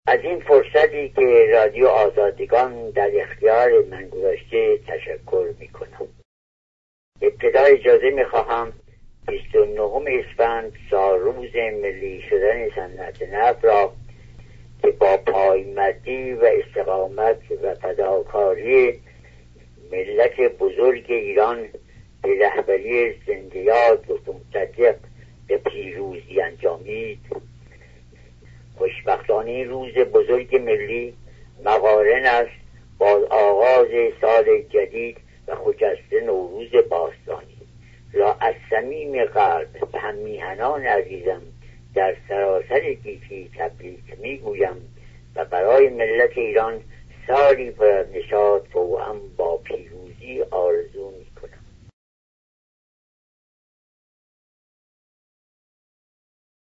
از این فرصتی که رادیو آزادگان در اختیار من گذاشته تشکر میکنم. ابتدا اجازه میخواهم 29 اسفند سالروز ملی شدن صنعت نفت را که با پایمردی و استقامت و فداکاری ملت بزرگ ایران به رهبری زنده‌یاد و مصدق به پیروزی انجامید، خوشبختانه این روز بزرگ ملی مقارن است با آغاز سال جدید و خجسته نوروز باستانی را از صمیم قلب به هم میهنان عزیزم در سراسر گیتی تبریک میگویم و برای ملت ایران سالی پر از نشاط توأم با پیروزی آرزو می‌کنم.